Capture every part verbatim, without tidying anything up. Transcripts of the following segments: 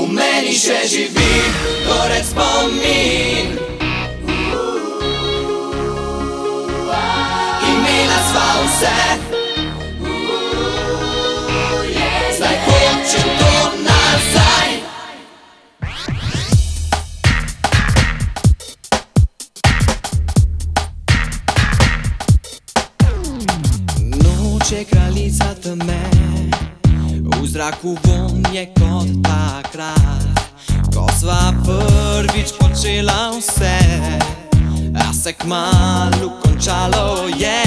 V meni še živi gorec spomin. Imela sva vse, zdaj hočem to nazaj. Noč je kraljica teme, v zraku vonj je kot takrat, ko sva prvič počela vse, a se kmalu končalo je.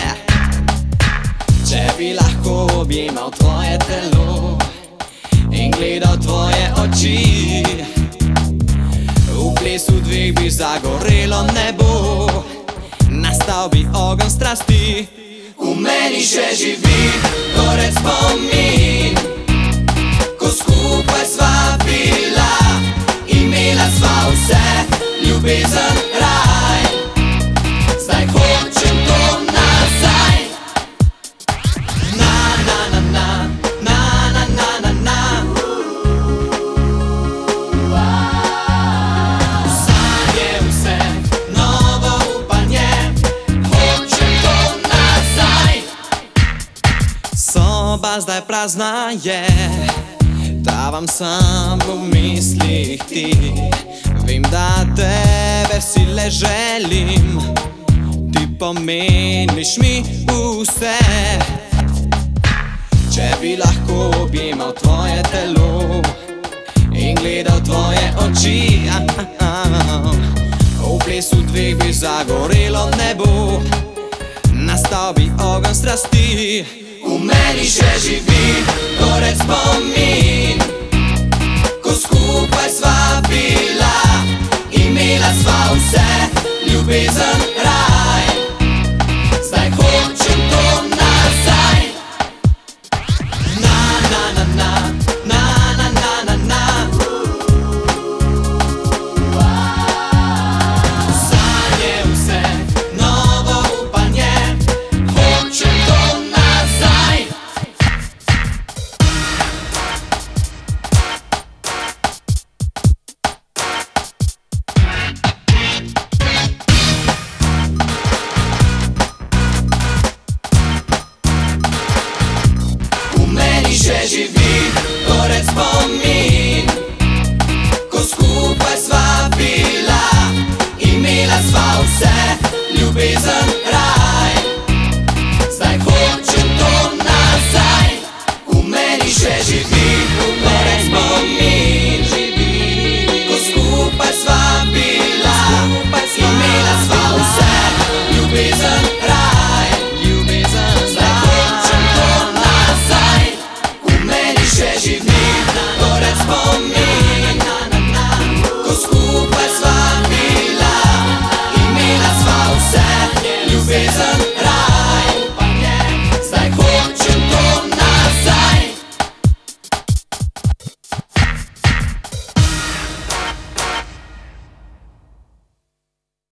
Če bi lahko objemal tvoje telo in gledal tvoje oči, v plesu dveh bi zagorelo nebo, nastal bi ogenj strasti. V meni še živi gorec spomin, ko skupaj sva bila, imela sva vse, ljubezen, raj. Zdaj hočem to nazaj. Na, na, na, na, na, na, na, na, na. Sanje vse, novo upanje, hočem to nazaj. Soba zdaj prazna je, davam sam v mislih ti. Vem, da tebe si le želim, ti pomeniš mi vse. Če bi lahko objemal tvoje telo in gledal tvoje oči, v plesu dveh bi zagorelo nebo, nastal bi ogenj strasti. V meni še živi gorec spomin, ko skupaj sva bila, imela sva vse, ljubezen,